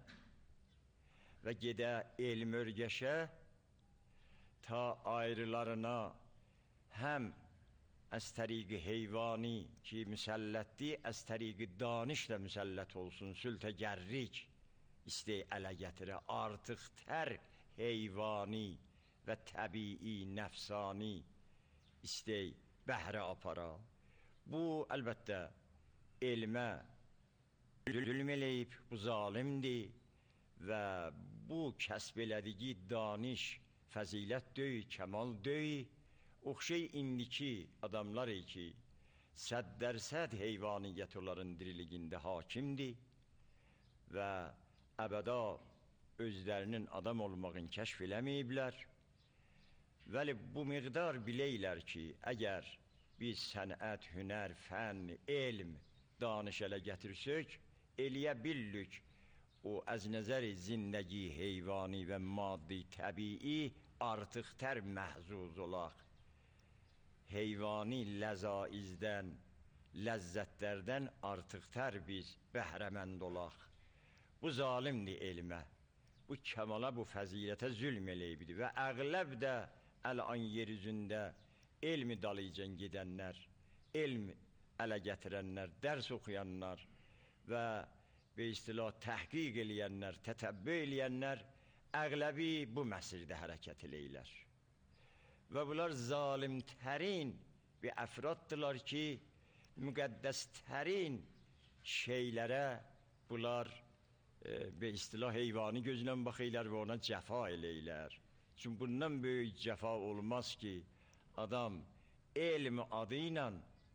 [SPEAKER 16] və gedə elm örgəşə ta ayrılarına həm az təriqi heyvani ki müsəllətdir, az təriqi danışla müsəllət olsun, sültəgərrik istəy ələ gətirə, artıq tər heyvani və təbii, nəfsani istəy bəhrə apara. Bu, əlbəttə, elmə zülm eləyib, bu zalimdir və bu kəsb elədiyi daniş fəzilət döy, kəmal döy, oxşay indiki adamlar ki, səd dərsəd heyvaniyyət onların diriligində hakimdir və əbəda özlərinin adam olmağını kəşf eləməyiblər. Vəli bu miqdar biləylər ki, əgər biz sənət, hünər, fən, elm, danış ələ gətirsək, eləyə billük o az nəzəri zindəgi heyvani və maddi təbii artıq tər məhzuz olaq. Heyvani ləzaizdən, ləzzətlərdən artıq tər biz bəhrəmənd olaq. Bu zalimdir elmə, bu kəmala, bu fəzilətə zülm eləyibdir və əqləb də əl-an yer üzündə elmi dalıcan gedənlər, elm ələ gətirənlər, dərs oxuyanlar və və istilah təhqiq eləyənlər, tətəbbü eləyənlər əqləbi bu məsirdə hərəkət eləyirlər. Və bunlar zalimtərin bir əfraddırlar ki, müqəddəstərin şeylərə bunlar e, bir istilah heyvani gözlə baxırlar və ona cəfa eləyirlər. Çünki bundan böyük cəfa olmaz ki, adam elmi adı ilə,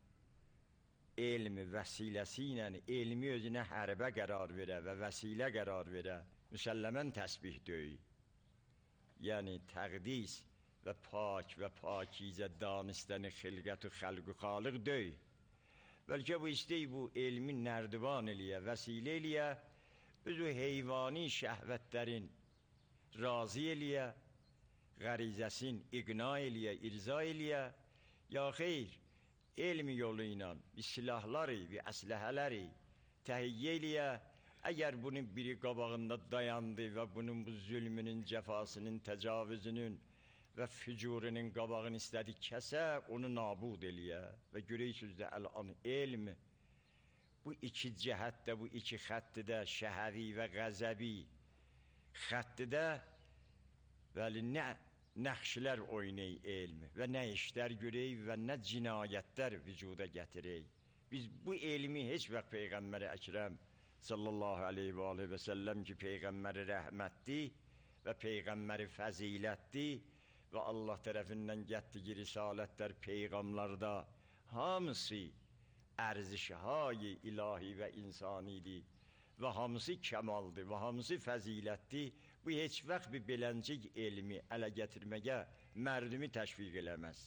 [SPEAKER 16] elmi vəsiləsi ilə, elmi özünə hərbə qərar verə və vəsilə qərar verə, müsəlləmən təsbih döy. Yəni təqdis və pak və pakizə danistəni xilqət-ü xəlq-ü xalıq döy. Bəlkə bu istəy bu elmi nərdivan eləyə, vəsilə eləyə, özü heyvani şəhvətlərin razı eləyə, qərizəsin iqna eləyə, irza eləyə, ya xeyr, elmi yolu ilə bir silahları, bir əsləhələri təhiyyə eləyə, əgər bunun biri qabağında dayandı və bunun bu zülmünün, cəfasının, təcavüzünün və fücurunun qabağını istədi kəsə, onu nabud eləyə və görəysiniz də əl-an elm bu iki cəhətdə, bu iki xəttidə, şəhəvi və qəzəbi xəttidə vəli nə nəxşilər oynay elm və nə işlər görək və nə cinayətlər vücuda gətirək. Biz bu elmi heç vaxt Peyğəmbər Əkrəm sallallahu aleyhi və aleyhi və səlləm ki, Peyğəmbəri rəhmətdir və Peyğəmbəri fəzilətdir və Allah tərəfindən getdiyi risalətlər, peyğamlarda hamısı ərzişهای ilahi və insanidir və hamısı kəmaldır və hamısı fəzilətdir. Bu heç vaxt bir beləncik elmi ələ gətirməyə mərdumi təşviq eləməz.